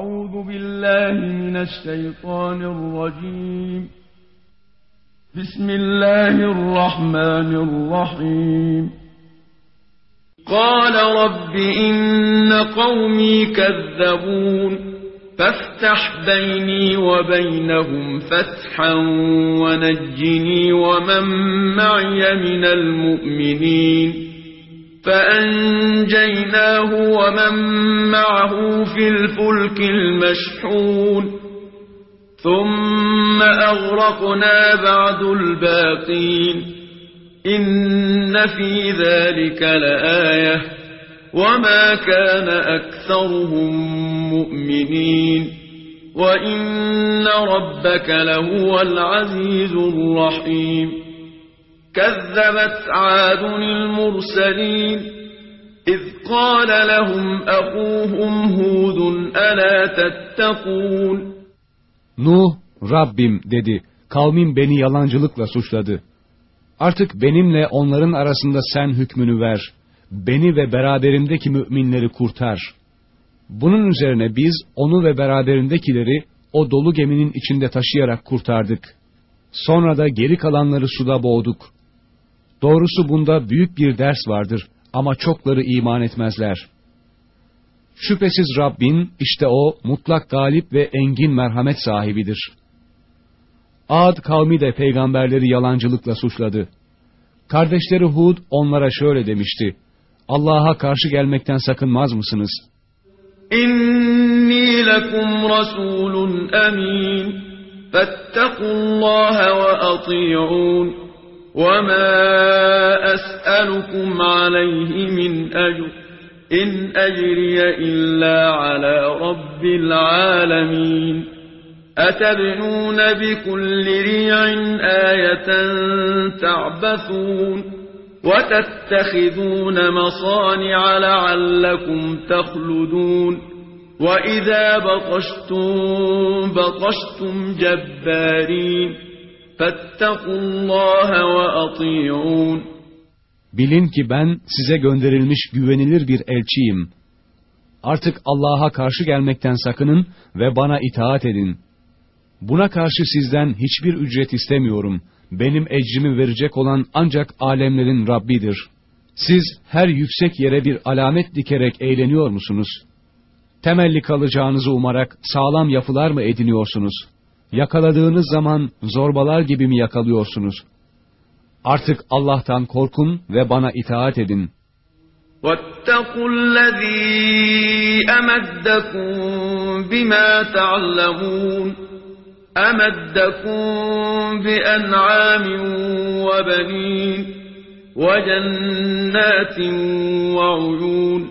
أعوذ بالله من الشيطان الرجيم بسم الله الرحمن الرحيم قال رب إن قومي كذبون فافتح بيني وبينهم فتحا ونجني ومن معي من المؤمنين فأنجيناه ومن معه في الفلك المشحون ثم أغرقنا بعد الباقين إن في ذلك لآية وما كان أكثرهم مؤمنين وإن ربك لهو العزيز الرحيم كذبت عاد المرسلين إذ قال لهم أخوهم هود ألا تتقون Nuh, Rabbim dedi, kavmim beni yalancılıkla suçladı. Artık benimle onların arasında sen hükmünü ver, beni ve beraberimdeki müminleri kurtar. Bunun üzerine biz onu ve beraberindekileri o dolu geminin içinde taşıyarak kurtardık. Sonra da geri kalanları suda boğduk. Doğrusu bunda büyük bir ders vardır ama çokları iman etmezler. Şüphesiz Rabbin, işte o mutlak galip ve engin merhamet sahibidir. Ad kavmi de peygamberleri yalancılıkla suçladı. Kardeşleri Hud onlara şöyle demişti: Allah'a karşı gelmekten sakınmaz mısınız? İnni lekum rasulun emin fettekullaha ve ati'un ve ma es'elukum aleyhi min ecr in ecriye illa ala rabbil alemin أتبنون بكل ريع آية تعبثون وتتخذون مصانع لعلكم تخلدون وإذا بطشتم جبارين فاتقوا الله وأطيعون Bilin ki ben size gönderilmiş güvenilir bir elçiyim. Artık Allah'a karşı gelmekten sakının ve bana itaat edin. Buna karşı sizden hiçbir ücret istemiyorum. Benim ecrimi verecek olan ancak alemlerin Rabbidir. Siz her yüksek yere bir alamet dikerek eğleniyor musunuz? Temelli kalacağınızı umarak sağlam yapılar mı ediniyorsunuz? Yakaladığınız zaman zorbalar gibi mi yakalıyorsunuz? Artık Allah'tan korkun ve bana itaat edin. وَاتَّقُوا الَّذ۪ي أَمَدَّكُمْ بِمَا تَعْلَمُونَ أَمَدَّكُمْ بِأَنْعَامٍ وَبَنِينَ وَجَنَّاتٍ وَعُيُونٍ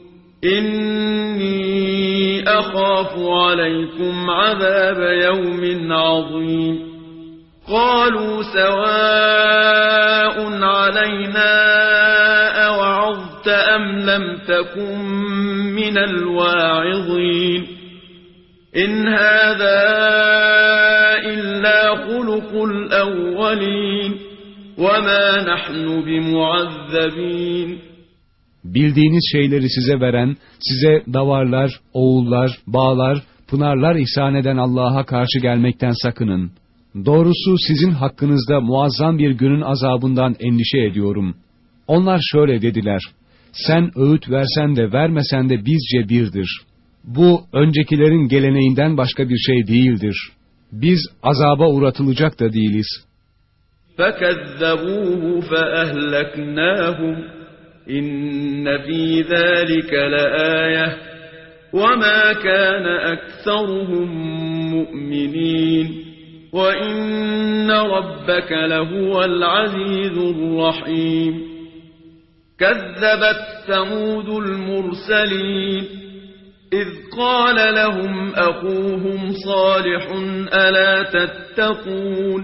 إِنِّي أَخَافُ عَلَيْكُمْ عَذَابَ يَوْمٍ عَظِيمٍ قَالُوا سَوَاءٌ عَلَيْنَا أَوَعَظْتَ أَمْ لَمْ تَكُنْ مِنَ الْوَاعِظِينَ إِنْ هَذَا إِلَّا خُلُقُ الْأَوَّلِينَ وَمَا نَحْنُ بِمُعَذَّبِينَ Bildiğiniz şeyleri size veren, size davarlar, oğullar, bağlar, pınarlar ihsan eden Allah'a karşı gelmekten sakının. Doğrusu sizin hakkınızda muazzam bir günün azabından endişe ediyorum. Onlar şöyle dediler: sen öğüt versen de vermesen de bizce birdir. Bu öncekilerin geleneğinden başka bir şey değildir. Biz azaba uğratılacak da değiliz. فَكَذَّبُوهُ فَأَهْلَكْنَاهُمْ إِنَّ فِي ذَٰلِكَ لَآيَةً وَمَا كَانَ أَكْثَرُهُم مُّؤْمِنِينَ وَإِنَّ رَبَّكَ لَهُوَ الْعَزِيزُ الرَّحِيمُ كَذَّبَتْ ثَمُودُ الْمُرْسَلِينَ إِذْ قَالَ لَهُمْ أَخُوهُمْ صَالِحٌ أَلَا تَتَّقُونَ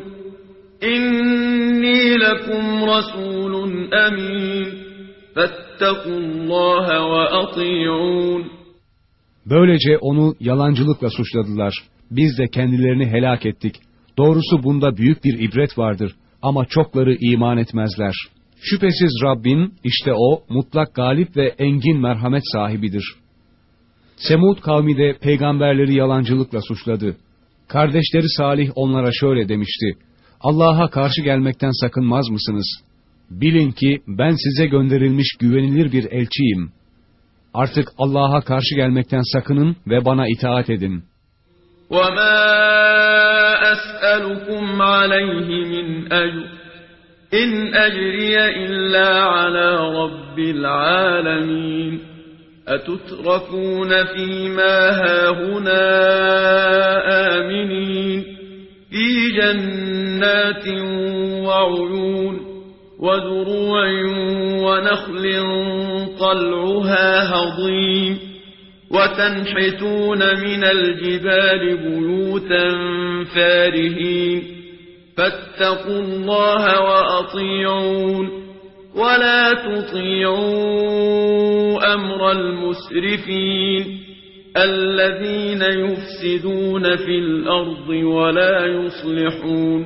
إِنِّي لَكُمْ رَسُولٌ أَمِينٌ فَاتَّقُوا اللّٰهَ وَأَطِيعُونَ Böylece onu yalancılıkla suçladılar. Biz de kendilerini helak ettik. Doğrusu bunda büyük bir ibret vardır ama çokları iman etmezler. Şüphesiz Rabbin, işte o mutlak galip ve engin merhamet sahibidir. Semud kavmi de peygamberleri yalancılıkla suçladı. Kardeşleri Salih onlara şöyle demişti: Allah'a karşı gelmekten sakınmaz mısınız? Bilin ki ben size gönderilmiş güvenilir bir elçiyim. Artık Allah'a karşı gelmekten sakının ve bana itaat edin. وَمَا أَسْأَلُكُمْ عَلَيْهِ مِنْ أَجْرٍ إِنْ أَجْرِيَ إِلَّا عَلَى رَبِّ الْعَالَمِينَ أَتُتْرَكُونَ فِي مَا هَاهُنَا آمِنِينَ فِي جَنَّاتٍ وَعُيُونٍ وَزُرُوعٍ وَنَخْلٍ طَلْعُهَا هَضِيمٌ وَتَنْحِتُونَ مِنَ الْجِبَالِ بُيُوتًا فَارِهِينَ فَاتَّقُوا اللَّهَ وَأَطِيعُونِ وَلَا تُطِيعُوا أَمْرَ الْمُسْرِفِينَ الَّذِينَ يُفْسِدُونَ فِي الْأَرْضِ وَلَا يُصْلِحُونَ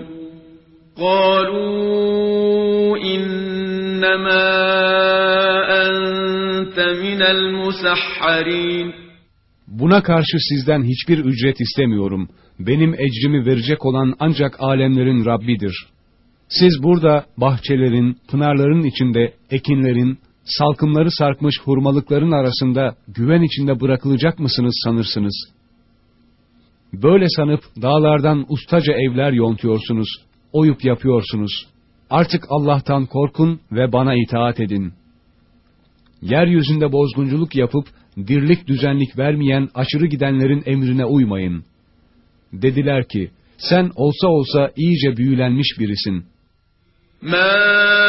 قَالُوا إِنَّمَا أَنْتَ مِنَ الْمُسَحَّرِينَ Buna karşı sizden hiçbir ücret istemiyorum. Benim ecrimi verecek olan ancak alemlerin Rabbidir. Siz burada bahçelerin, pınarların içinde, ekinlerin, salkımları sarkmış hurmalıkların arasında güven içinde bırakılacak mısınız sanırsınız? Böyle sanıp dağlardan ustaca evler yontuyorsunuz, oyup yapıyorsunuz. Artık Allah'tan korkun ve bana itaat edin. Yeryüzünde bozgunculuk yapıp dirlik düzenlik vermeyen aşırı gidenlerin emrine uymayın. Dediler ki, sen olsa olsa iyice büyülenmiş birisin. مَا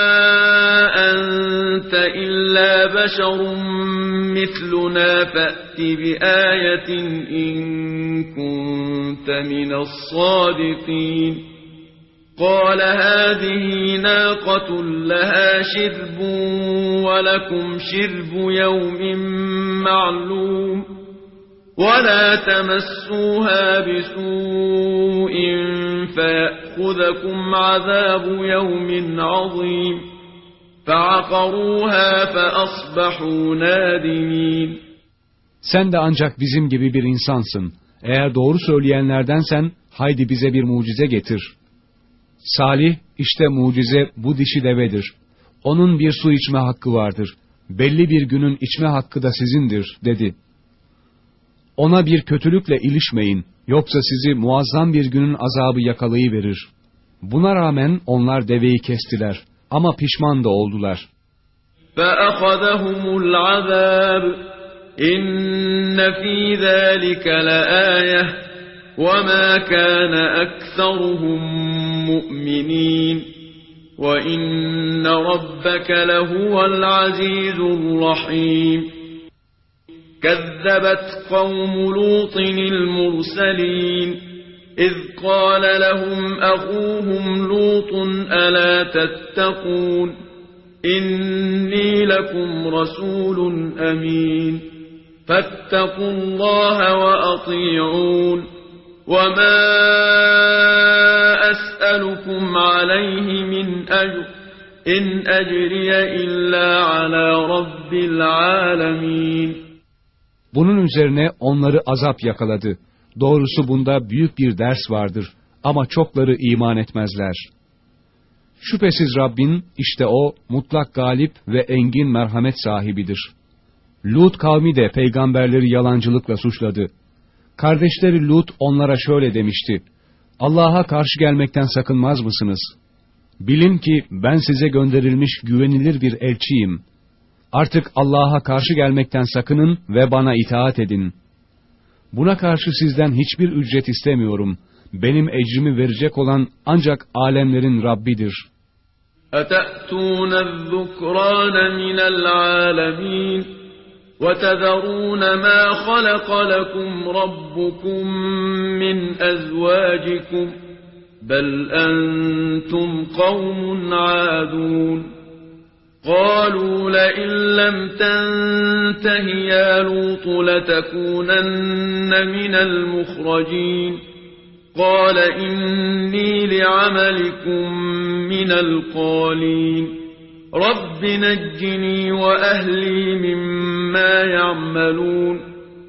أَنْتَ إِلَّا بَشَرٌ مِثْلُنَا فَأْتِ بِآيَةٍ إِنْ كُنْتَ مِنَ الصَّادِقِينَ قَالَ هَذِهِ نَاقَةٌ لَهَا شِرْبٌ وَلَكُمْ شِرْبُ يَوْمٍ مَّعْلُومٍ وَلَا تَمَسُّوهَا بِسُوءٍ فَيَأْخُذَكُمْ عَذَابُ يَوْمٍ عَظِيمٍ فَعَقَرُوهَا فَأَصْبَحُوا نَادِمِينَ Sen de ancak bizim gibi bir insansın. Eğer doğru söyleyenlerdensen haydi bize bir mucize getir. Salih, işte mucize bu dişi devedir. Onun bir su içme hakkı vardır. Belli bir günün içme hakkı da sizindir, dedi. Ona bir kötülükle ilişmeyin, yoksa sizi muazzam bir günün azabı yakalayıverir. Buna rağmen onlar deveyi kestiler ama pişman da oldular. فَأَخَذَهُمُ الْعَذَابُ إِنَّ فِي ذَٰلِكَ لَآيَةً وَمَا كَانَ أَكْثَرُهُم مُّؤْمِنِينَ وَإِنَّ رَبَّكَ لَهُوَ الْعَزِيزُ الرَّحِيمُ كَذَّبَتْ قَوْمُ لُوطٍ الْمُرْسَلِينَ إِذْ قَالَ لَهُمْ أَخُوهُمْ لُوطٌ أَلَا تَتَّقُونَ إِنِّي لَكُمْ رَسُولٌ أَمِينٌ فَاتَّقُوا اللَّهَ وَأَطِيعُونِ وَمَا أَسْأَلُكُمْ عَلَيْهِ مِنْ أَجْرٍ إِنْ أَجْرِيَ إِلَّا عَلَى رَبِّ الْعَالَمِينَ Bunun üzerine onları azap yakaladı. Doğrusu bunda büyük bir ders vardır ama çokları iman etmezler. Şüphesiz Rabbin, işte o mutlak galip ve engin merhamet sahibidir. Lut kavmi de peygamberleri yalancılıkla suçladı. Kardeşleri Lut onlara şöyle demişti: Allah'a karşı gelmekten sakınmaz mısınız? Bilin ki ben size gönderilmiş güvenilir bir elçiyim. Artık Allah'a karşı gelmekten sakının ve bana itaat edin. Buna karşı sizden hiçbir ücret istemiyorum. Benim ecrimi verecek olan ancak alemlerin Rabbidir. أَتَأْتُونَ الذُّكْرَانَ مِنَ الْعَالَمِينَ وَتَذَرُونَ مَا خَلَقَ لَكُمْ رَبُّكُمْ مِنْ أَزْوَاجِكُمْ بَلْ أَنْتُمْ قَوْمٌ عَادُونَ قَالُوا لَئِن لَّمْ تَنْتَهِ يَا لُوطُ لَتَكُونَنَّ مِنَ الْمُخْرَجِينَ قَالَ إِنِّي لِعَمَلِكُمْ مِنَ الْقَالِينَ رَبِّ نَجِّنِي وَأَهْلِي مِمَّا يَعْمَلُونَ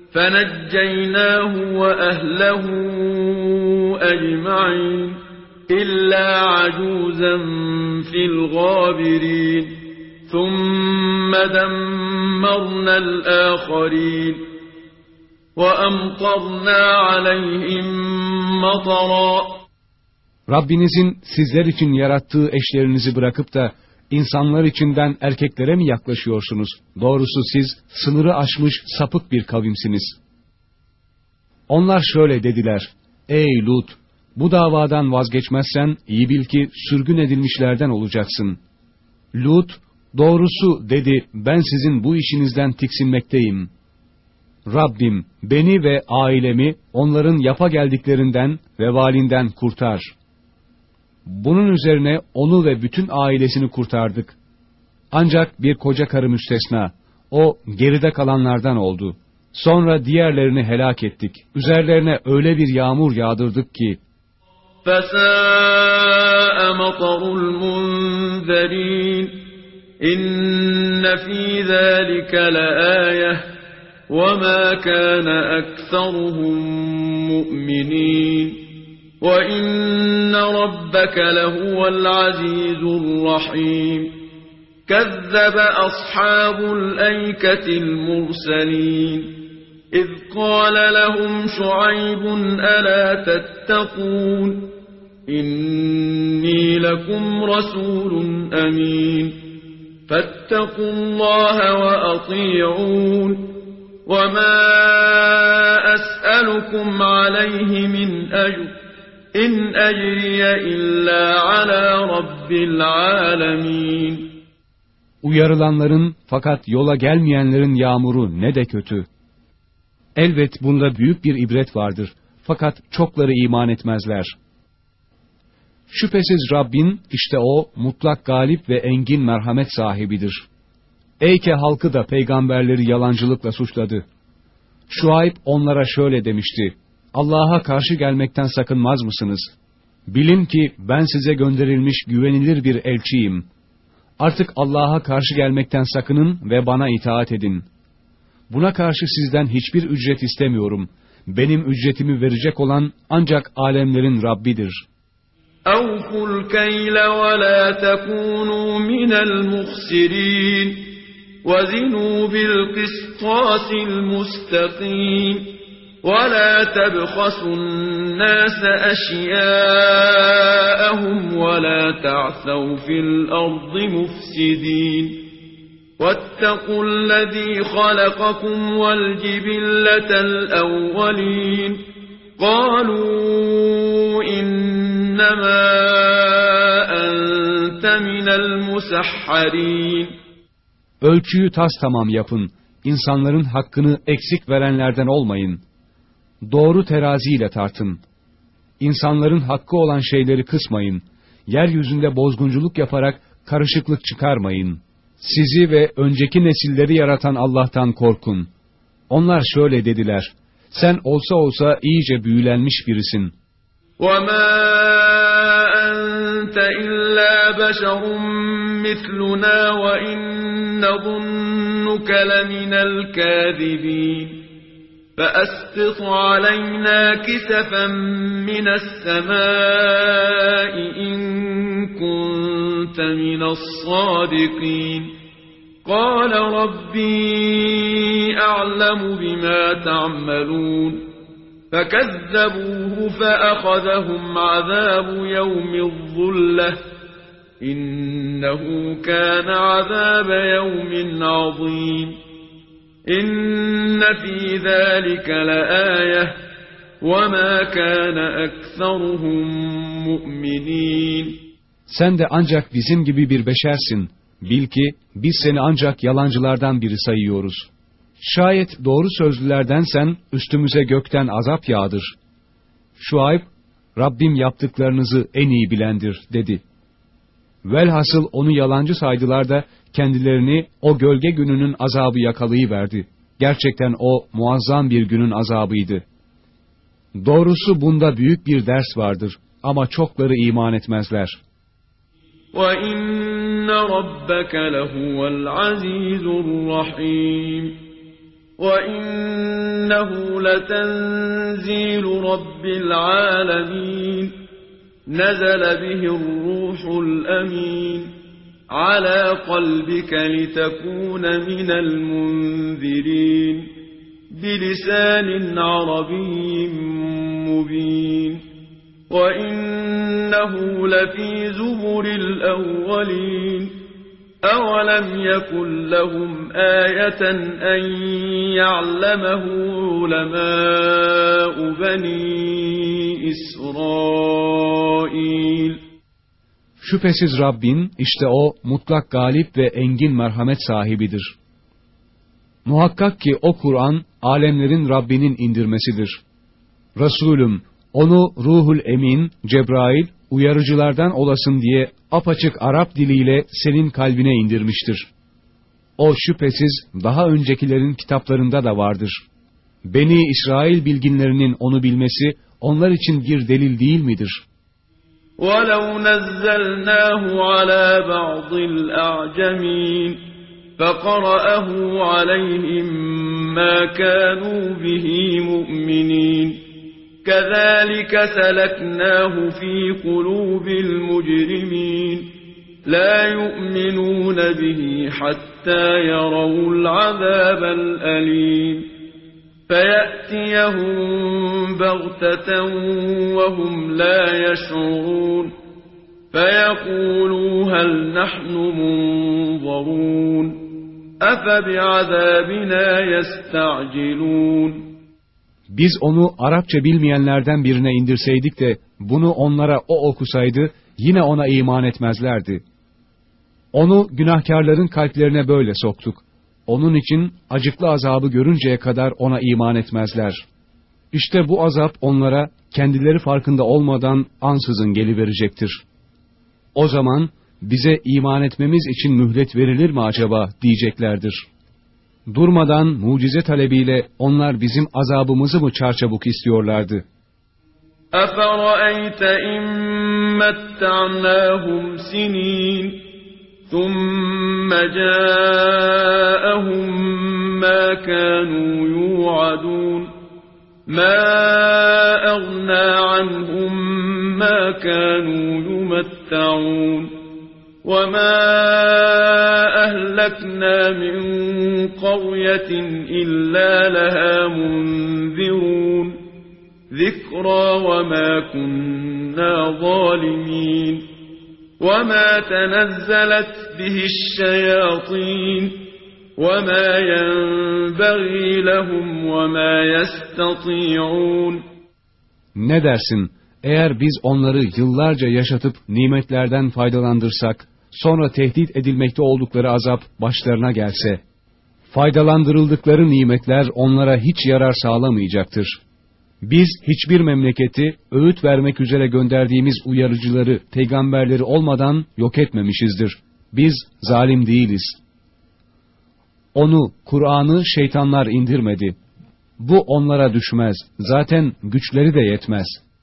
فَنَجَّيْنَاهُ وَأَهْلَهُ أَجْمَعِينَ إِلَّا عَجُوزًا فِي الْغَابِرِينَ ثُمَّ دَمَّرْنَا الْآخَرِينَ وَأَمْطَرْنَا عَلَيْهِمْ مَطَرًا. Rabbinizin sizler için yarattığı eşlerinizi bırakıp da insanlar içinden erkeklere mi yaklaşıyorsunuz? Doğrusu siz sınırı aşmış sapık bir kavimsiniz. Onlar şöyle dediler: Ey Lut! Bu davadan vazgeçmezsen iyi bil ki sürgün edilmişlerden olacaksın. Lut, doğrusu dedi, ben sizin bu işinizden tiksinmekteyim. Rabbim, beni ve ailemi onların yapa geldiklerinden ve vebalinden kurtar. Bunun üzerine onu ve bütün ailesini kurtardık. Ancak bir koca karı müstesna, o geride kalanlardan oldu. Sonra diğerlerini helak ettik. Üzerlerine öyle bir yağmur yağdırdık ki, فَسَاءَ مَطَرُ الْمُنذَرِينَ إِنَّ فِي ذَٰلِكَ لَآيَةً وَمَا كَانَ أَكْثَرُهُم مُّؤْمِنِينَ وَإِنَّ رَبَّكَ لَهُوَ الْعَزِيزُ الرَّحِيمُ كَذَّبَ أَصْحَابُ الْأَيْكَةِ الْمُرْسَلِينَ إِذْ قَالَ لَهُمْ شُعَيْبٌ أَلَا تَتَّقُونَ إِنِّي لَكُمْ رَسُولٌ أَمِينٌ فَاتَّقُوا اللَّهَ وَأَطِيعُونِ وَمَا أَسْأَلُكُمْ عَلَيْهِ مِنْ أَجْرٍ إِنْ أَجْرِيَ إِلَّا عَلَى رَبِّ الْعَالَمِينَ. Uyarılanların fakat yola gelmeyenlerin yağmuru ne de kötü. Elbet bunda büyük bir ibret vardır. Fakat çokları iman etmezler. Şüphesiz Rabbin, işte o, mutlak galip ve engin merhamet sahibidir. Eyke halkı da peygamberleri yalancılıkla suçladı. Şuayb onlara şöyle demişti: Allah'a karşı gelmekten sakınmaz mısınız? Bilin ki ben size gönderilmiş güvenilir bir elçiyim. Artık Allah'a karşı gelmekten sakının ve bana itaat edin. Buna karşı sizden hiçbir ücret istemiyorum. Benim ücretimi verecek olan ancak alemlerin Rabbidir. أَوْفُوا الْكَيْلَ وَلَا تَكُونُوا مِنَ الْمُخْسِرِينَ وَزِنُوا بِالْقِسْطَاسِ الْمُسْتَقِيمِ وَلَا تَبْخَسُوا النَّاسَ أَشْيَاءَهُمْ وَلَا تَعْثَوْا فِي الْأَرْضِ مُفْسِدِينَ وَاتَّقُوا الَّذِي خَلَقَكُمْ وَالْجِبِلَّةَ الْأَوَّلِينَ قَالُوا إِنَّمَا أَنْتَ مِنَ الْمُسَحَّرِينَ. Ölçüyü tamam yapın. İnsanların hakkını eksik verenlerden olmayın. Doğru teraziyle tartın. İnsanların hakkı olan şeyleri kısmayın. Yeryüzünde bozgunculuk yaparak karışıklık çıkarmayın. Sizi ve önceki nesilleri yaratan Allah'tan korkun. Onlar şöyle dediler: Sen olsa iyice büyülenmiş birisin. وَمَا أَنْتَ إِلَّا بَشَرٌ مِثْلُنَا وَإِنْ نَظُنُّكَ لَمِنَ الْكَاذِبِينَ فَأَسْقِطْ عَلَيْنَا كِسَفًا مِنَ السَّمَاءِ إِنْ كُنْتَ مِنَ الصَّادِقِينَ قَالَ رَبِّي أَعْلَمُ بِمَا تَعْمَلُونَ فَكَذَّبُوهُ فَأَخَذَهُمْ عَذَابُ يَوْمِ الظُّلَّةِ إِنَّهُ كَانَ عَذَابَ يَوْمٍ عَظِيمٍ إِنَّ فِي ذَلِكَ لَآيَةً وَمَا كَانَ أَكْثَرُهُم مُؤْمِنِينَ. Sen de ancak bizim gibi bir beşersin. Bil ki biz seni ancak yalancılardan biri sayıyoruz. Şayet doğru sözlülerdensen üstümüze gökten azap yağdır. Şuayb, Rabbim yaptıklarınızı en iyi bilendir dedi. Velhasıl onu yalancı saydılar da kendilerini o gölge gününün azabı yakalayıverdi. Gerçekten o muazzam bir günün azabıydı. Doğrusu bunda büyük bir ders vardır ama çokları iman etmezler. وَإِنَّ رَبَّكَ لَهُوَ الْعَزِيزُ الرَّحِيمُ وَإِنَّهُ لَتَنزِيلُ رَبِّ الْعَالَمِينَ نَزَلَ بِهِ الرُّوحُ الْأَمِينُ عَلَى قَلْبِكَ لِتَكُونَ مِنَ الْمُنذِرِينَ بِلِسَانٍ عَرَبِيٍّ مُبِينٍ وَإِنَّهُ لَفِي زُبُرِ الْأَوَّلِينَ أَوَلَمْ يَكُنْ لَهُمْ آيَةً أَنْ يَعْلَمَهُ عُلَمَاءُ بَنِي إِسْرَائِيلَ Şüphesiz Rabbin, işte o mutlak galip ve engin merhamet sahibidir. Muhakkak ki o Kur'an, alemlerin Rabbinin indirmesidir. Resulüm, onu Ruhul Emin, Cebrail, uyarıcılardan olasın diye apaçık Arap diliyle senin kalbine indirmiştir. O şüphesiz daha öncekilerin kitaplarında da vardır. Beni İsrail bilginlerinin onu bilmesi, onlar için bir delil değil midir? وَلَوْ نَزَّلْنَاهُ عَلَى بَعْضِ الْأَعْجَمِينَ فَقَرَأَهُ عَلَيْهِمْ مَا كَانُوا بِهِ مُؤْمِنِينَ كَذَلِكَ سَلَكْنَاهُ فِي قُلُوبِ الْمُجْرِمِينَ لَا يُؤْمِنُونَ بِهِ حَتَّى يَرَوْا الْعَذَابَ الْأَلِيمَ فَيَأْتِيَهُمْ بَغْتَةً وَهُمْ لَا يَشْعُرُونَ فَيَقُولُوا هَلْ نَحْنُ مُنظَرُونَ أَفَبِعَذَابِنَا يَسْتَعْجِلُونَ Biz onu Arapça bilmeyenlerden birine indirseydik de bunu onlara o okusaydı yine ona iman etmezlerdi. Onu günahkarların kalplerine böyle soktuk. Onun için acıklı azabı görünceye kadar ona iman etmezler. İşte bu azap onlara kendileri farkında olmadan ansızın geliverecektir. O zaman bize iman etmemiz için mühlet verilir mi acaba diyeceklerdir. Durmadan mucize talebiyle onlar bizim azabımızı mı çarçabuk istiyorlardı? أَفَرَأَيْتَ إِن مَّتَّعْنَاهُمْ سِنِينَ ثُمَّ جَاءَهُم مَّا كَانُوا يُوعَدُونَ مَا أَغْنَىٰ عَنْهُم مَّا كَانُوا يُمَتَّعُونَ وَمَا أَهْلَكْنَا مِن قَرْيَةٍ إِلَّا لَهَا مُنذِرُونَ ذِكْرَىٰ وَمَا كُنَّا ظَالِمِينَ وَمَا تَنَزَّلَتْ بِهِ الشَّيَاطِينُ وَمَا يَنبَغِي لَهُمْ وَمَا يَسْتَطِيعُونَ Ne dersin, eğer biz onları yıllarca yaşatıp nimetlerden faydalandırsak, sonra tehdit edilmekte oldukları azap başlarına gelse, faydalandırıldıkları nimetler onlara hiç yarar sağlamayacaktır. Biz hiçbir memleketi öğüt vermek üzere gönderdiğimiz uyarıcıları, peygamberleri olmadan yok etmemişizdir. Biz zalim değiliz. Onu, Kur'an'ı şeytanlar indirmedi. Bu onlara düşmez. Zaten güçleri de yetmez.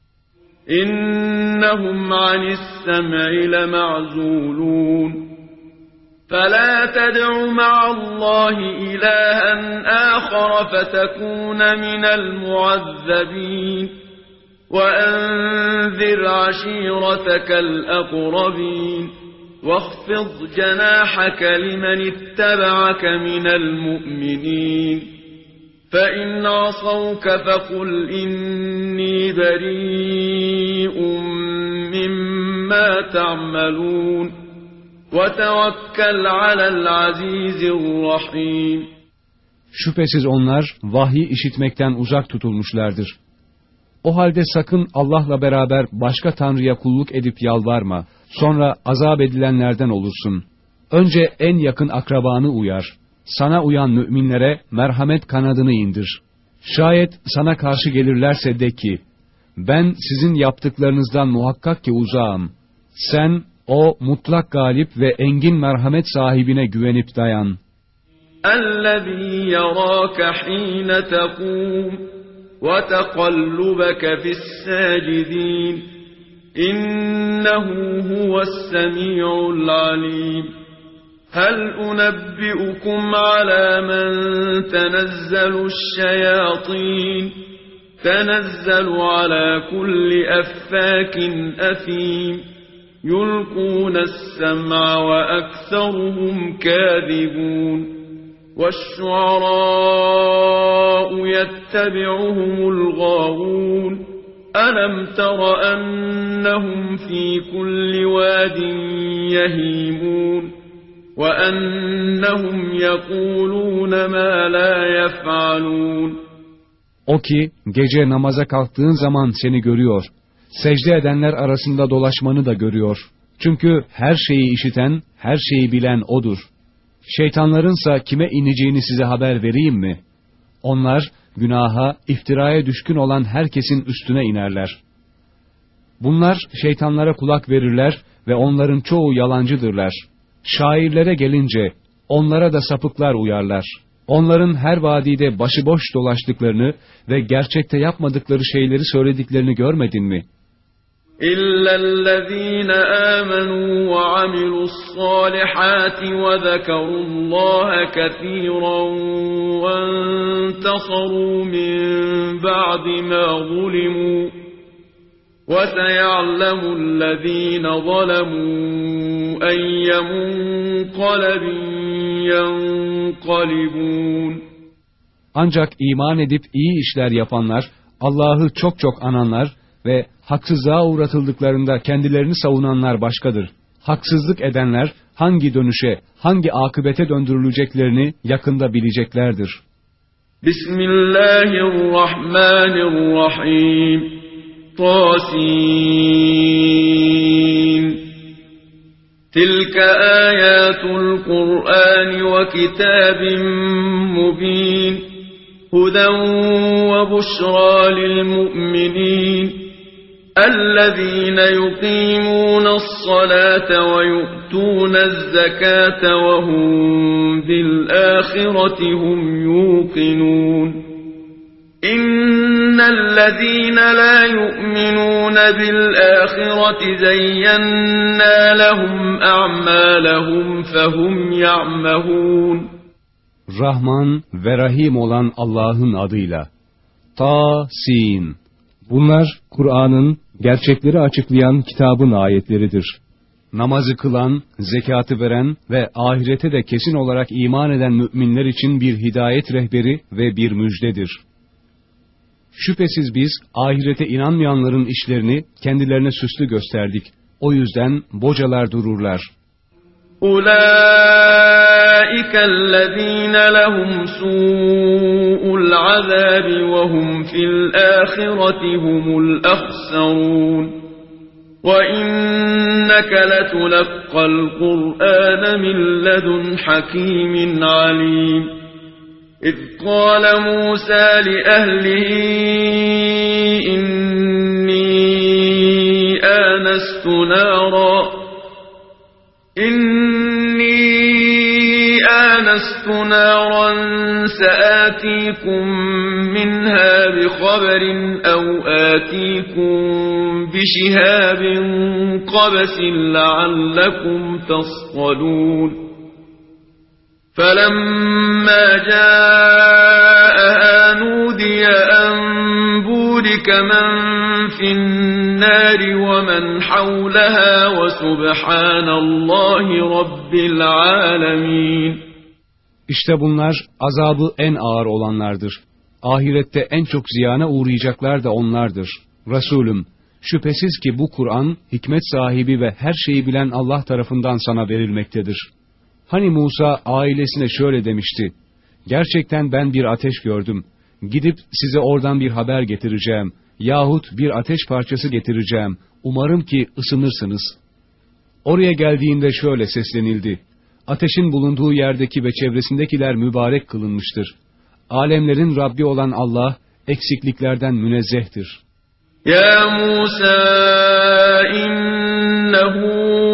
İnnehum anis-sem'i lema'zulun. فَلَا تَدْعُ مَعَ اللّٰهِ إِلَٰهًا آخَرَ فَتَكُونَ مِنَ الْمُعَذَّبِينَ وَأَنذِرْ عَشِيرَتَكَ الْأَقْرَبِينَ وَاخْفِضْ جَنَاحَكَ لِمَنِ اتَّبَعَكَ مِنَ الْمُؤْمِنِينَ فَإِنْ عَصَوْكَ فَقُلْ إِنِّي بَرِيءٌ مِّمَّا تَعْمَلُونَ وَتَوَكَّلْ عَلَى الْعَزِيزِ الرَّحِيمِ Şüphesiz onlar vahyi işitmekten uzak tutulmuşlardır. O halde sakın Allah'la beraber başka tanrıya kulluk edip yalvarma, sonra azap edilenlerden olursun. Önce en yakın akrabanı uyar. Sana uyan müminlere merhamet kanadını indir. Şayet sana karşı gelirlerse de ki, ben sizin yaptıklarınızdan muhakkak ki uzağım. Sen, o mutlak galip ve engin merhamet sahibine güvenip dayan. اَلَّذ۪ي يَرَاكَ ح۪ينَ تَقُومُ وَتَقَلُّبَكَ فِي السَّاجِد۪ينَ اِنَّهُ هُوَ السَّمِيعُ الْعَلِيمُ هل أنبئكم على من تنزل الشياطين تنزل على كل أفاك أثيم يلقون السمع وأكثرهم كاذبون والشعراء يتبعهم الغاوون ألم تر أنهم في كل واد يهيمون وأنهم يقولون ما لا يفعلون. O ki gece namaza kalktığın zaman seni görüyor. Secde edenler arasında dolaşmanı da görüyor. Çünkü her şeyi işiten, her şeyi bilen O'dur. Şeytanlarınsa kime ineceğini size haber vereyim mi? Onlar günaha, iftiraya düşkün olan herkesin üstüne inerler. Bunlar şeytanlara kulak verirler ve onların çoğu yalancıdırlar. Şairlere gelince onlara da sapıklar uyarlar. Onların her vadide başıboş dolaştıklarını ve gerçekte yapmadıkları şeyleri söylediklerini görmedin mi? إِلَّا الَّذِينَ آمَنُوا وَعَمِلُوا الصَّالِحَاتِ وَذَكَرُوا اللَّهَ كَثِيرًا وَانتَصَرُوا مِنْ بَعْدِ مَا ظُلِمُوا وَسَيَعْلَمُ الَّذِينَ ظَلَمُوا أَيَّ مُنْقَلَبٍ يَنْقَلِبُونَ. Ancak iman edip iyi işler yapanlar, Allah'ı çok çok ananlar ve haksızlığa uğratıldıklarında kendilerini savunanlar başkadır. Haksızlık edenler hangi dönüşe, hangi akıbete döndürüleceklerini yakında bileceklerdir. Bismillahirrahmanirrahim. Tasin. Tilka ayatul Kur'an ve kitabin mubin. Huden ve buşra lil mu'minin. الذين يقيمون الصلاة ويؤتون الزكاة وهم بالآخرة هم يوقنون إن الذين لا يؤمنون بالآخرة زينا لهم أعمالهم فهم يعمهون. Rahman ve Rahim olan Allah'ın adıyla. Tasin. Bunlar Kur'an'ın gerçekleri açıklayan kitabın ayetleridir. Namazı kılan, zekatı veren ve ahirete de kesin olarak iman eden müminler için bir hidayet rehberi ve bir müjdedir. Şüphesiz biz ahirete inanmayanların işlerini kendilerine süslü gösterdik. O yüzden bocalar dururlar. أولئك الذين لهم سوء العذاب وهم في الآخرة هم الأخسرون وإنك لتلقى القرآن من لدن حكيم عليم إذ قال موسى لأهله إني آنست نارا سآتيكم منها بخبر أو آتيكم بشهاب قبس لعلكم تصطلون فلما جاءها نودي أن بورك من في النار ومن حولها وسبحان الله رب العالمين. İşte bunlar azabı en ağır olanlardır. Ahirette en çok ziyana uğrayacaklar da onlardır. Resulüm, şüphesiz ki bu Kur'an, hikmet sahibi ve her şeyi bilen Allah tarafından sana verilmektedir. Hani Musa ailesine şöyle demişti: gerçekten ben bir ateş gördüm. Gidip size oradan bir haber getireceğim. Yahut bir ateş parçası getireceğim. Umarım ki ısınırsınız. Oraya geldiğinde şöyle seslenildi: ateşin bulunduğu yerdeki ve çevresindekiler mübarek kılınmıştır. Alemlerin Rabbi olan Allah, eksikliklerden münezzehtir. Ya Musa, innehu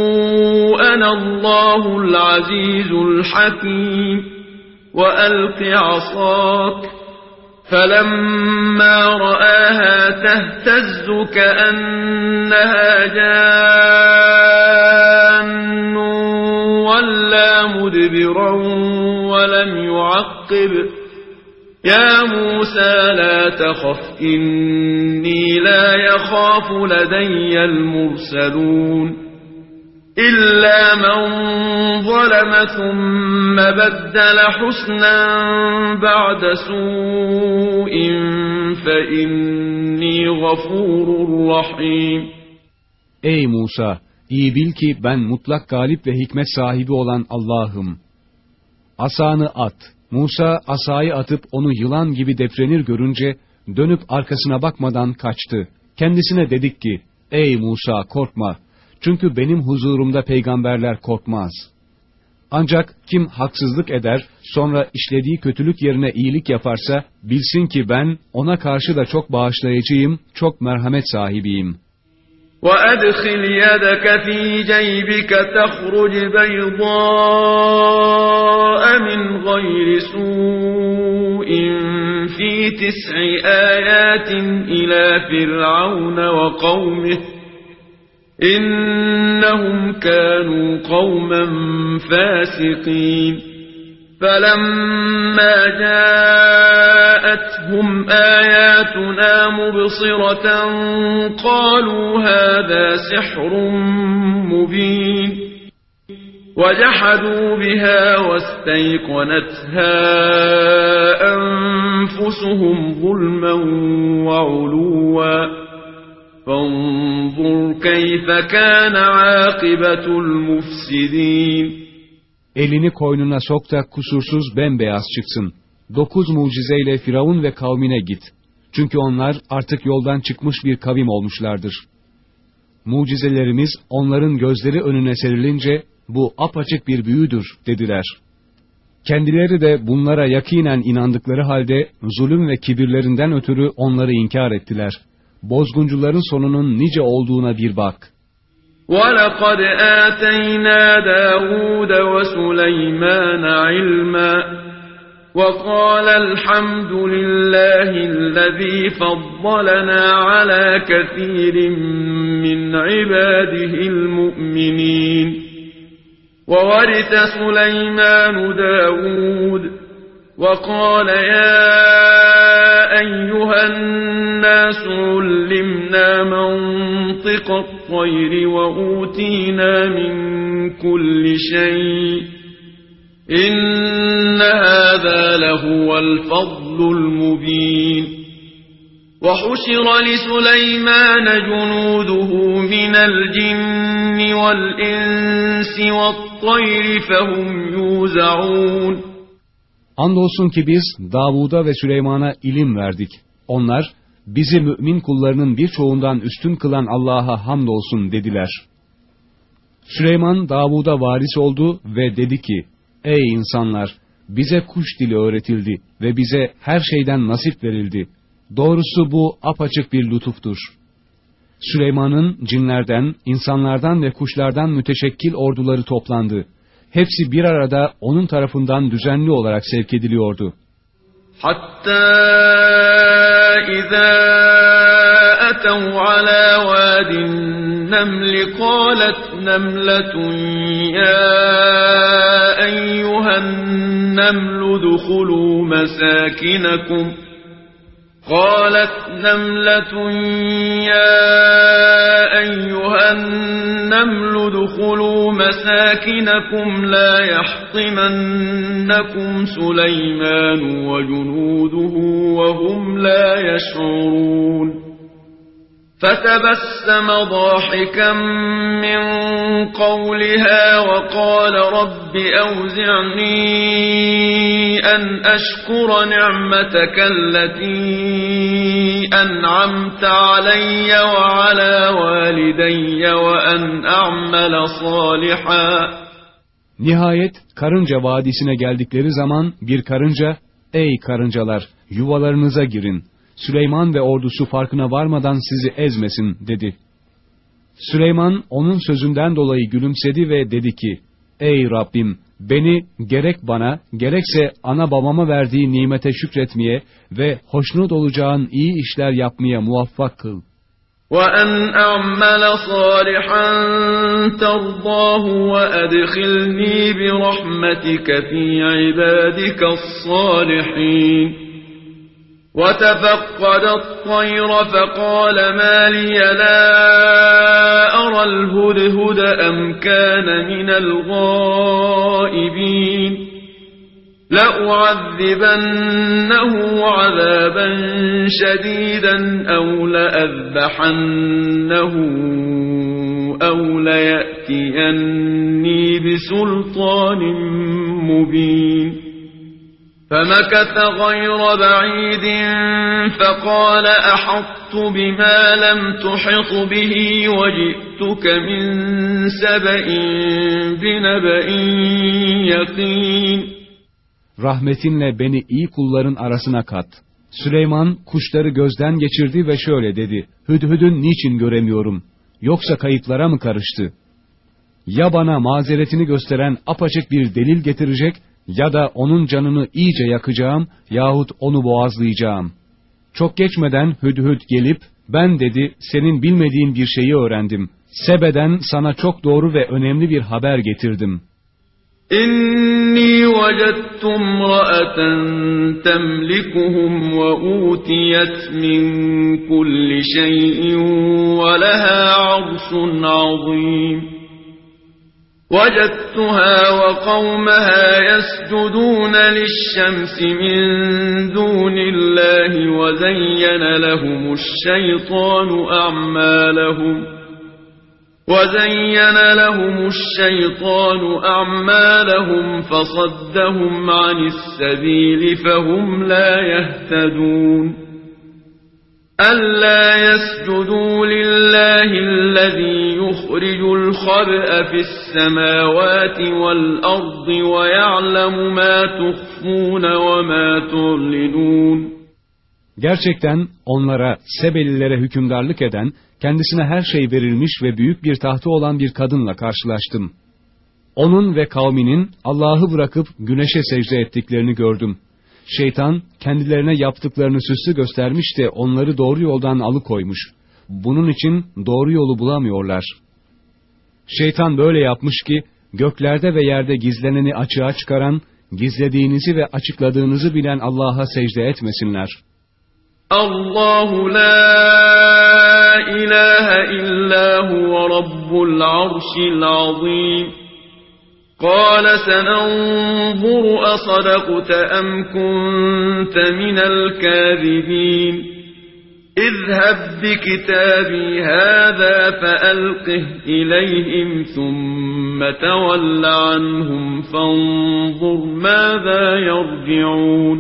enallahul azizul hakim ve elqi asak. فَلَمَّا رَآهَا تَهْتَزُّ كَأَنَّهَا جَانٌّ وَلَّىٰ مدبرا ولم يعقب يا موسى لا تخف إني لا يخاف لدي المرسلون إلا من ظلم ثم بدل حسنا بعد سوء فإني غفور رحيم. Ey Musa! İyi bil ki ben mutlak galip ve hikmet sahibi olan Allah'ım. Asanı at. Musa asayı atıp onu yılan gibi deprenir görünce dönüp arkasına bakmadan kaçtı. Kendisine dedik ki, ey Musa korkma. Çünkü benim huzurumda peygamberler korkmaz. Ancak kim haksızlık eder, sonra işlediği kötülük yerine iyilik yaparsa, bilsin ki ben ona karşı da çok bağışlayıcıyım, çok merhamet sahibiyim. وَأَدْخِلْ يَدَكَ فِي جَيْبِكَ تَخْرُجْ بَيْضَاءَ مِنْ غَيْرِ سُوءٍ فِي 9 آيَاتٍ إِلَى فِرْعَوْنَ وَقَوْمِهِ إِنَّهُمْ كَانُوا قَوْمًا فَاسِقِينَ فَلَمَّا جَاءَتْهُمْ آيَاتُنَا مُبْصِرَةً قَالُوا هَذَا سِحْرٌ مُبِينٌ وَجَحَدُوا بِهَا وَاسْتَيْقَنَتْهَا أَنفُسُهُمْ ظُلْمًا وَعُلُوًّا فَانظُرْ كَيْفَ كَانَ عَاقِبَةُ الْمُفْسِدِينَ. Elini koynuna sok da kusursuz bembeyaz çıksın. 9 mucizeyle Firavun ve kavmine git. Çünkü onlar artık yoldan çıkmış bir kavim olmuşlardır. Mucizelerimiz onların gözleri önüne serilince, bu apaçık bir büyüdür dediler. Kendileri de bunlara yakinen inandıkları halde, zulüm ve kibirlerinden ötürü onları inkar ettiler. Bozguncuların sonunun nice olduğuna bir bak. وَلَقَدْ آتَيْنَا دَاوُودَ وَسُلَيْمَانَ عِلْمًا وَقَالَ الْحَمْدُ لِلَّهِ الَّذِي فَضَّلَنَا عَلَى كَثِيرٍ مِّنْ عِبَادِهِ الْمُؤْمِنِينَ وَوَرِثَ سُلَيْمَانُ دَاوُودَ وَقَالَ يَا أَيُّهَا النَّاسُ عُلِّمْنَا مَنطِقَ الطَّيْرِ وَأُوتِينَا مِنْ كُلِّ شَيْءٍ إِنَّ هَذَا لَهُوَ الْفَضْلُ الْمُبِينُ وَحُشِرَ لِسُلَيْمَانَ جُنُودُهُ مِنَ الْجِنِّ وَالْإِنسِ وَالطَّيْرِ فَهُمْ يُوزَعُونَ. Andolsun ki biz Davud'a ve Süleyman'a ilim verdik. Onlar, bizi mümin kullarının birçoğundan üstün kılan Allah'a hamdolsun dediler. Süleyman Davud'a varis oldu ve dedi ki, ey insanlar, bize kuş dili öğretildi ve bize her şeyden nasip verildi. Doğrusu bu apaçık bir lütuftur. Süleyman'ın cinlerden, insanlardan ve kuşlardan müteşekkil orduları toplandı. Hepsi bir arada onun tarafından düzenli olarak sevk ediliyordu. Hatta izâ etev alâ vâdin nemli kâlet nemletun ya eyyuhen nemlu dukhulû mesâkinekum. قالت نملة يا أيها النمل ادخلوا مساكنكم لا يحطمنكم سليمان وجنوده وهم لا يشعرون فتبسم ضاحكا من قولها وقال رب أوزعني أن أشكر نعمتك التي أنعمت علي وعلى والدي وأن أعمل صالحا. Nihayet karınca vadisine geldikleri zaman bir karınca, ey karıncalar yuvalarınıza girin. Süleyman ve ordusu farkına varmadan sizi ezmesin dedi. Süleyman onun sözünden dolayı gülümsedi ve dedi ki, ey Rabbim beni gerek bana gerekse ana babama verdiği nimete şükretmeye ve hoşnut olacağın iyi işler yapmaya muvaffak kıl. وأن أعمل صالحا ترضاه وأدخلني برحمتك في عبادك الصالحين وتفقد الطير فقال ما لي لا أرى الهدهد أم كان من الغائبين لأعذبنه عذابا شديدا أو لأذبحنه أو ليأتيني بسلطان مبين فمكث غير بعيد فقال أحطت بما لم تحط به وجئتك من سبأ بنبأ يقين. Rahmetinle beni iyi kulların arasına kat. Süleyman kuşları gözden geçirdi ve şöyle dedi: Hüdhüd'ün niçin göremiyorum? Yoksa kayıplara mı karıştı? Ya bana mazeretini gösteren apaçık bir delil getirecek ya da onun canını iyice yakacağım yahut onu boğazlayacağım. Çok geçmeden Hüdhüd gelip, ben dedi, senin bilmediğin bir şeyi öğrendim. Sebe'den sana çok doğru ve önemli bir haber getirdim. İnni vecedtu imra'aten temlikuhum ve utiyet min kulli şeyin ve leha arşun azim. وجدتها وقومها يسجدون للشمس من دون الله وزين لهم الشيطان أعمالهم فصدهم عن السبيل فهم لا يهتدون ألا يسجدوا لله الذي يخرج الخبأ في السماوات والأرض ويعلم ما تخفون وما تعلنون. Gerçekten onlara, Sebelilere hükümdarlık eden, kendisine her şey verilmiş ve büyük bir tahtı olan bir kadınla karşılaştım. Onun ve kavminin Allah'ı bırakıp güneşe secde ettiklerini gördüm. Şeytan kendilerine yaptıklarını süslü göstermiş de onları doğru yoldan alıkoymuş. Bunun için doğru yolu bulamıyorlar. Şeytan böyle yapmış ki göklerde ve yerde gizleneni açığa çıkaran, gizlediğinizi ve açıkladığınızı bilen Allah'a secde etmesinler. Allahu la ilahe illa huve rabbul arşil azim. قال سننظر أصدقت أم كنت من الكاذبين اذهب بكتابي هذا فألقه إليهم ثم تول عنهم فانظر ماذا يرجعون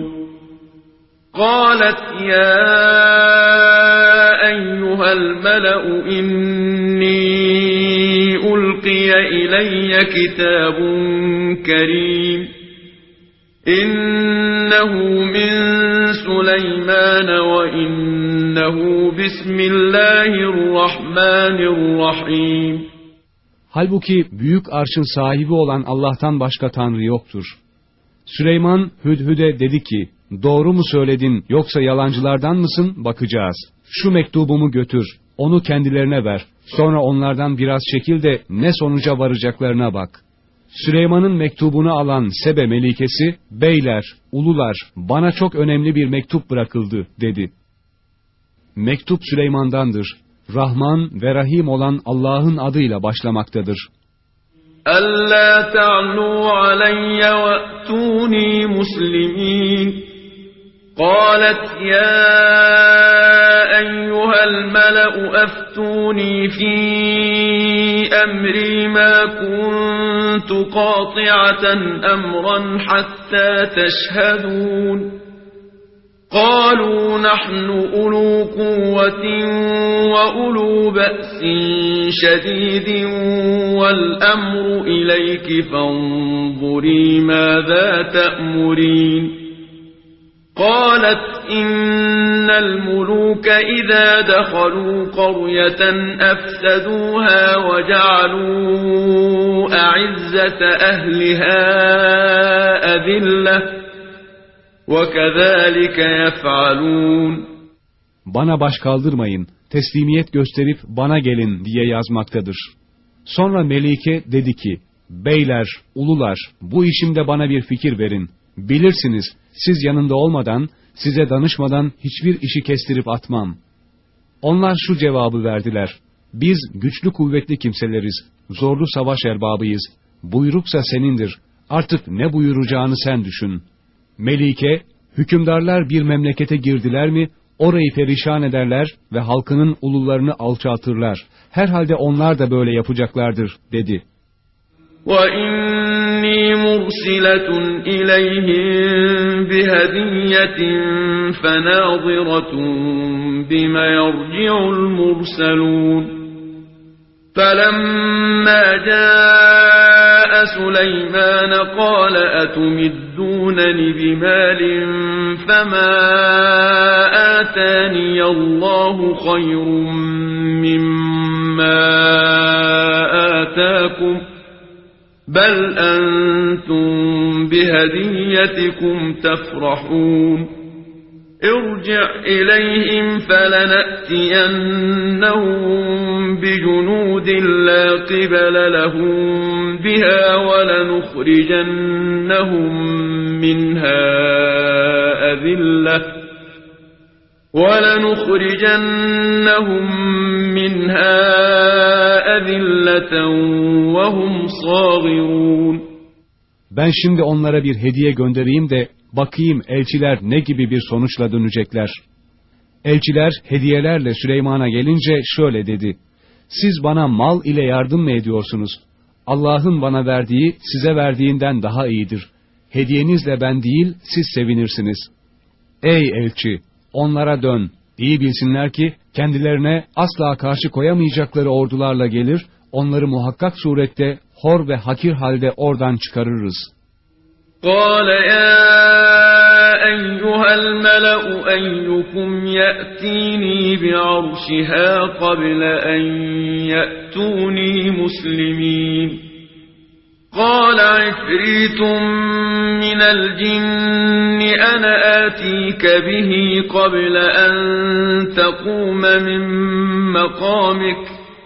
قالت يا أيها الملأ إني ألقي إلي كتاب كريم إنه من سليمان وإنه بسم الله الرحمن الرحيم. Halbuki büyük arşın sahibi olan Allah'tan başka Tanrı yoktur. Süleyman Hüdhüd'e dedi ki, doğru mu söyledin yoksa yalancılardan mısın, bakacağız. Şu mektubumu götür, onu kendilerine ver. Sonra onlardan biraz çekil de ne sonuca varacaklarına bak. Süleyman'ın mektubunu alan Sebe melikesi, beyler, ulular, bana çok önemli bir mektup bırakıldı dedi. Mektup Süleyman'dandır. Rahman ve Rahim olan Allah'ın adıyla başlamaktadır. أَلَّا تَعْلُوا عَلَيَّ وَأْتُونِي مُسْلِمِينَ قالت يا أيها الملأ أفتوني في أمري ما كنت قاطعة أمرا حتى تشهدون قالوا نحن أولو قوة وأولو بأس شديد والأمر إليك فانظري ماذا تأمرين قالت إن الملوك إذا دخلوا قرية أفسدوها وجعلوا أعزة أهلها أذلة وكذلك يفعلون. Bana baş kaldırmayın. teslimiyet gösterip bana gelin diye yazmaktadır. Sonra Melike dedi ki, beyler, ulular, bu işimde bana bir fikir verin. Bilirsiniz, siz yanında olmadan, size danışmadan hiçbir işi kestirip atmam. Onlar şu cevabı verdiler: biz güçlü kuvvetli kimseleriz, zorlu savaş erbabıyız. Buyruksa senindir, artık ne buyuracağını sen düşün. Melike, hükümdarlar bir memlekete girdiler mi, orayı perişan ederler ve halkının ulularını alçaltırlar. Herhalde onlar da böyle yapacaklardır, dedi. وَإِنِّي مُرْسِلَةٌ إِلَيْهِمْ بِهَدِيَّةٍ فَنَاظِرَةٌ بِمَ يَرْجِعُ الْمُرْسَلُونَ فَلَمَّا جَاءَ سُلَيْمَانَ قَالَ أَتُمِدُّونَنِ بِمَالٍ فَمَا آتَانِيَ اللَّهُ خَيْرٌ مِّمَّا آتَاكُمْ بَلْ أَنْتُمْ بِهَدِيَّتِكُمْ تَفْرَحُونَ ارْجِعْ إِلَيْهِمْ فَلَنَأْتِيَنَّهُمْ بِجُنُودٍ لَا قِبَلَ لَهُمْ بِهَا وَلَنُخْرِجَنَّهُمْ مِنْهَا أَذِلَّةً وَهُمْ صَاغِرُونَ Ben şimdi onlara bir hediye göndereyim de bakayım elçiler ne gibi bir sonuçla dönecekler. Elçiler hediyelerle Süleyman'a gelince şöyle dedi: siz bana mal ile yardım mı ediyorsunuz? Allah'ın bana verdiği size verdiğinden daha iyidir. Hediyenizle ben değil siz sevinirsiniz. Ey elçi, onlara dön. İyi bilsinler ki kendilerine asla karşı koyamayacakları ordularla gelir, onları muhakkak surette hor ve hakir halde oradan çıkarırız. قَالَ يَا أَيُّهَا الْمَلَأُ أَيُّكُمْ يَأْتِينِي بِعَرْشِهَا قَبْلَ أَنْ يَأْتُونِي مُسْلِمِينَ قَالَ عِفْرِيتٌ مِّنَ الْجِنِّ أَنَا آتِيكَ بِهِ قَبْلَ أَنْ تَقُومَ مِنْ مَقَامِكَ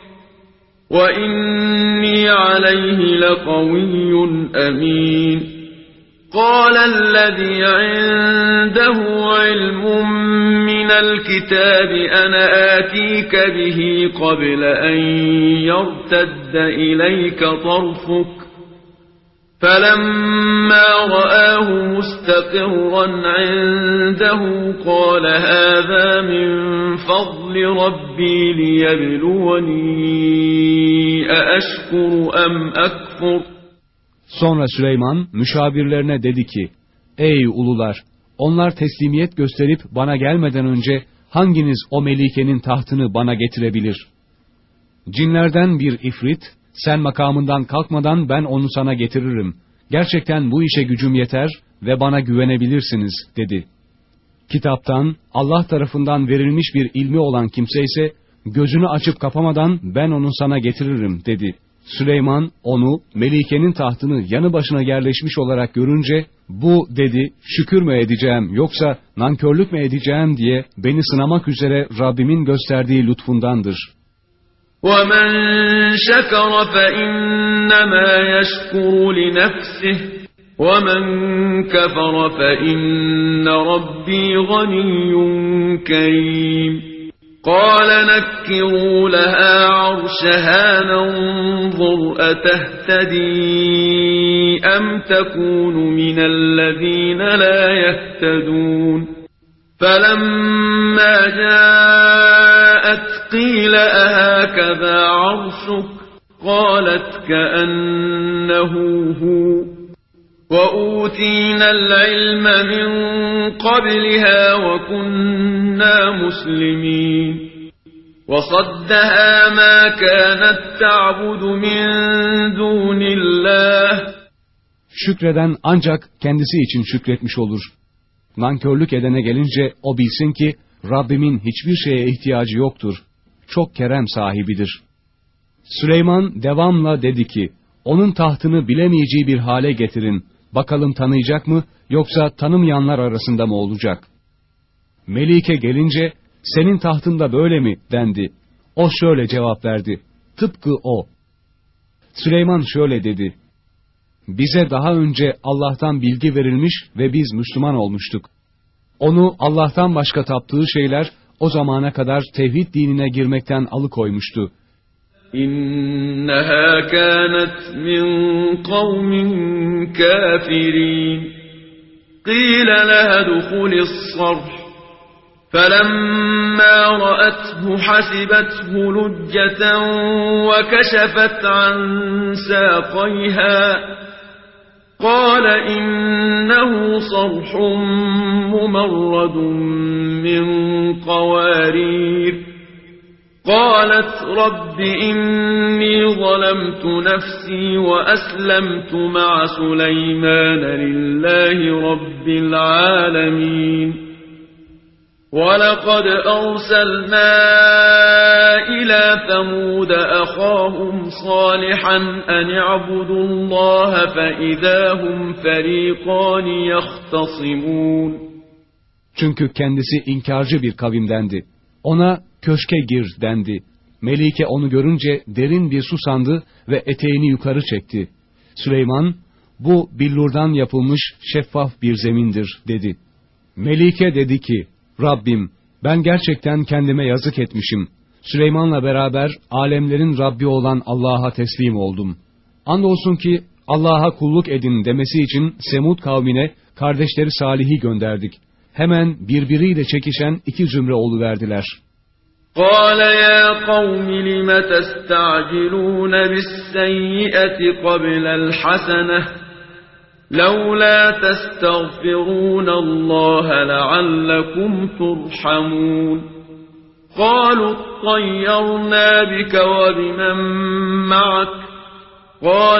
وَإِنِّي عَلَيْهِ لَقَوِيٌّ أَمِينٌ قَالَ الَّذِي عِندَهُ عِلْمٌ مِّنَ الْكِتَابِ أَنَا آتِيكَ بِهِ قَبْلَ أَنْ يَرْتَدَّ إِلَيْكَ طَرْفُكَ فَلَمَّا رَآهُ مُسْتَقِرًّا عِندَهُ قَالَ هَذَا مِنْ فَضْلِ رَبِّي لِيَبْلُوَنِي أَأَشْكُرُ أَمْ أَكْفُرُ Sonra Süleyman müşavirlerine dedi ki, ey ulular! Onlar teslimiyet gösterip bana gelmeden önce hanginiz o melikenin tahtını bana getirebilir? Cinlerden bir ifrit, sen makamından kalkmadan ben onu sana getiririm. Gerçekten bu işe gücüm yeter ve bana güvenebilirsiniz, dedi. Kitaptan, Allah tarafından verilmiş bir ilmi olan kimse ise, gözünü açıp kapamadan ben onu sana getiririm, dedi. Süleyman onu, melikenin tahtını yanı başına yerleşmiş olarak görünce, bu dedi, şükür mü edeceğim yoksa nankörlük mü edeceğim diye beni sınamak üzere Rabbimin gösterdiği lütfundandır. وَمَنْ شَكَرَ فَإِنَّمَا يَشْكُرُ لِنَفْسِهِ وَمَنْ كَفَرَ فَإِنَّ رَبِّي غَنِيٌّ كَرِيمٌ قَالَ نَكِّرُوا لَهَا عَرْشَهَا نَنظُرْ أَتَهْتَدِي أَمْ تَكُونُ مِنَ الَّذِينَ لَا يَهْتَدُونَ فَلَمَّا جَاءَتْ قِيلَ أَهَكَذَا عَرْشُكَ قَالَتْ كَأَنَّهُ هُوَ وَأُوتِينَا الْعِلْمَ مِنْ قَبْلِهَا وَكُنَّا مُسْلِمِينَ وَصَدَّهَا مَا كَانَتْ تَعْبُدُ مِنْ دُونِ اللّٰهِ Şükreden ancak kendisi için şükretmiş olur. Nankörlük edene gelince o bilsin ki Rabbimin hiçbir şeye ihtiyacı yoktur. Çok kerem sahibidir. Süleyman devamla dedi ki, onun tahtını bilemeyeceği bir hale getirin. Bakalım tanıyacak mı yoksa tanımayanlar arasında mı olacak? Melike gelince, senin tahtında böyle mi dendi. O şöyle cevap verdi, tıpkı o. Süleyman şöyle dedi, bize daha önce Allah'tan bilgi verilmiş ve biz Müslüman olmuştuk. Onu Allah'tan başka taptığı şeyler o zamana kadar tevhid dinine girmekten alıkoymuştu. İnneha kânet min kavmin kâfirîn. Qîle leha duhulis sarh. فَلَمَّا رَأَتْهُ حَسِبَتْهُ لُجَّةً وَكَشَفَتْ عَنْ سَاقَيْهَا قَالَ إِنَّهُ صَرْحٌ مُمَرَّدٌ مِّن قَوَارِيرَ قَالَتْ رَبِّ إِنِّي ظَلَمْتُ نَفْسِي وَأَسْلَمْتُ مَعَ سُلَيْمَانَ لِلَّهِ رَبِّ الْعَالَمِينَ وَلَقَدْ أَرْسَلْنَا إِلَى ثَمُودَ أَخَاهُمْ صَالِحًا أَنِ اعْبُدُوا اللَّهَ فَإِذَا هُمْ فَرِيقَانِ يَخْتَصِمُونَ. Çünkü kendisi inkarcı bir kavimdendi. Ona köşke gir dendi. Melike onu görünce derin bir su sandı ve eteğini yukarı çekti. Süleyman, bu billurdan yapılmış şeffaf bir zemindir dedi. Melike dedi ki, Rabbim, ben gerçekten kendime yazık etmişim. Süleyman'la beraber alemlerin Rabbi olan Allah'a teslim oldum. Andolsun ki Allah'a kulluk edin demesi için Semud kavmine kardeşleri Salih'i gönderdik. Hemen birbiriyle çekişen iki zümre oluverdiler. قَالَ يَا قَوْمِ لِمَ تَسْتَعْجِلُونَ بِالسَّيِّئَةِ قَبْلَ الْحَسَنَةِ لَوْلَا تَسْتَغْفِرُونَ اللَّهَ لَعَلَّكُمْ تُرْحَمُونَ قَالُوا اطَّيَّرْنَا بِكَ وَبِمَن مَّعَكَ قَالَ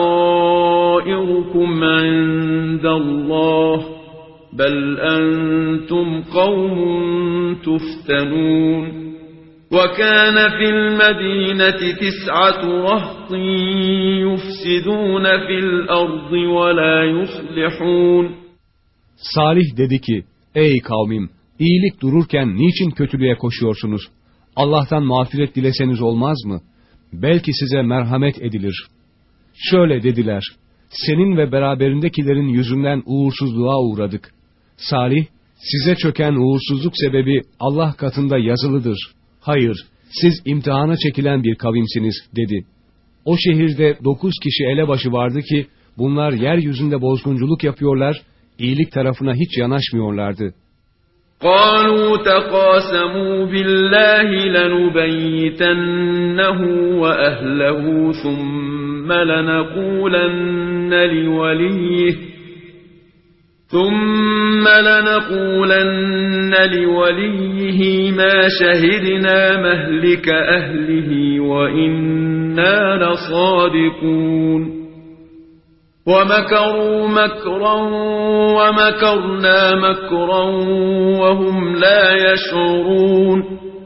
طَائِرُكُمْ عِندَ اللَّهِ بَلْ أَنْتُمْ قَوْمٌ تُفْتَنُونَ وَكَانَ فِي الْمَدِينَةِ 9 رَهْطٍ يُفْسِدُونَ فِي الْأَرْضِ وَلَا يُصْلِحُونَ. Salih dedi ki, ey kavmim, iyilik dururken niçin kötülüğe koşuyorsunuz? Allah'tan mağfiret dileseniz olmaz mı? Belki size merhamet edilir. Şöyle dediler, senin ve beraberindekilerin yüzünden uğursuzluğa uğradık. Salih, size çöken uğursuzluk sebebi Allah katında yazılıdır. Hayır, siz imtihana çekilen bir kavimsiniz dedi. O şehirde 9 kişi elebaşı vardı ki, bunlar yeryüzünde bozgunculuk yapıyorlar, iyilik tarafına hiç yanaşmıyorlardı. قَالُوا تَقَاسَمُوا بِاللَّهِ لَنُبَيِّتَنَّهُ وَأَهْلَهُ ثُمَّ لَنَقُولَنَّ لِوَلِيِّهِ مَا شَهِدْنَا مَهْلِكَ أَهْلِهِ وَإِنَّا لَصَادِقُونَ وَمَكَرُوا مَكْرًا وَمَكَرْنَا مَكْرًا وَهُمْ لَا يَشْعُرُونَ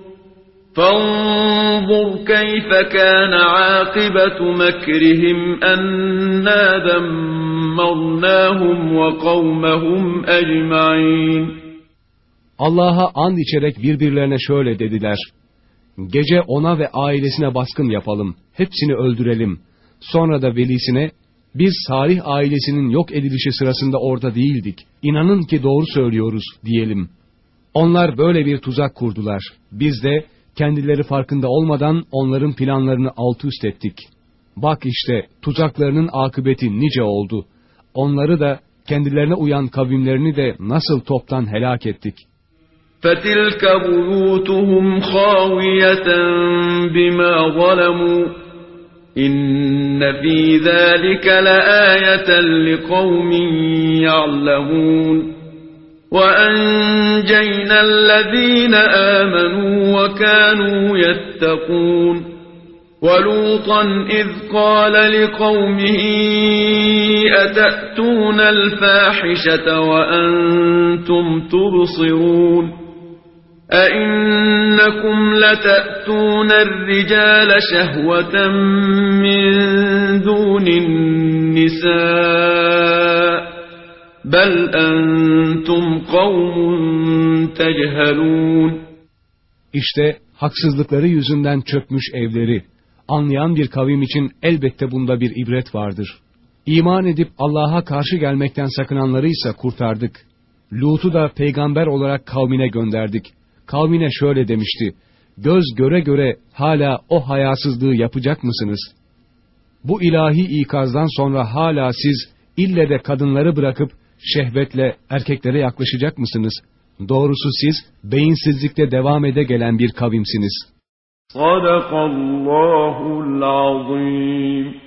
فَانظُرْ كَيْفَ كَانَ عَاقِبَةُ مَكْرِهِمْ أَنَّا دَمَّرْنَاهُمْ وَقَوْمَهُمْ أَجْمَعِينَ. Allah'a and içerek birbirlerine şöyle dediler. Gece ona ve ailesine baskın yapalım, hepsini öldürelim. Sonra da velisine, biz Salih ailesinin yok edilişi sırasında orada değildik. İnanın ki doğru söylüyoruz diyelim. Onlar böyle bir tuzak kurdular. Biz de kendileri farkında olmadan onların planlarını alt üst ettik. Bak işte tuzaklarının akıbeti nice oldu. Onları da kendilerine uyan kavimlerini de nasıl toptan helak ettik. فَتِلْكَ بُيُوتُهُمْ خَاوِيَةً بِمَا ظَلَمُوا إِنَّ فِي ذَلِكَ لَآيَةً لِقَوْمٍ يَعْلَمُونَ وَأَنْجَيْنَا الَّذِينَ آمَنُوا وَكَانُوا يَتَّقُونَ وَلُوطًا إِذْ قَالَ لِقَوْمِهِ أَتَأْتُونَ الْفَاحِشَةَ وَأَنْتُمْ تُبْصِرُونَ أَإِنَّكُمْ لَتَأْتُونَ الرِّجَالَ شَهْوَةً مِّن دُونِ النِّسَاءِ بَلْ أَنْتُمْ قَوْمٌ تَجْهَلُونَ. İşte haksızlıkları yüzünden çökmüş evleri. Anlayan bir kavim için elbette bunda bir ibret vardır. İman edip Allah'a karşı gelmekten sakınanları ise kurtardık. Lut'u da peygamber olarak kavmine gönderdik. Kavmine şöyle demişti: göz göre göre hala o hayasızlığı yapacak mısınız? Bu ilahi ikazdan sonra hala siz ille de kadınları bırakıp şehvetle erkeklere yaklaşacak mısınız? Doğrusu siz beyinsizlikte devam ede gelen bir kavimsiniz. Sadakallahul azim.